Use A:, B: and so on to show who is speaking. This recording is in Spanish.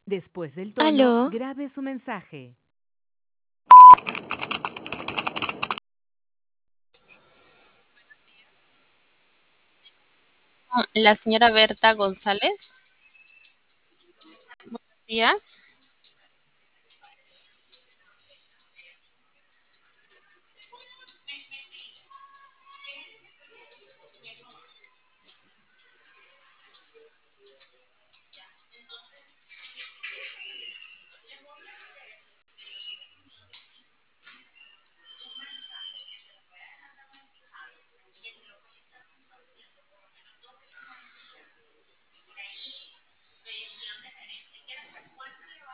A: Después del tono,
B: Aló,
A: grabe su mensaje.
C: La señora Berta González. Buenos días.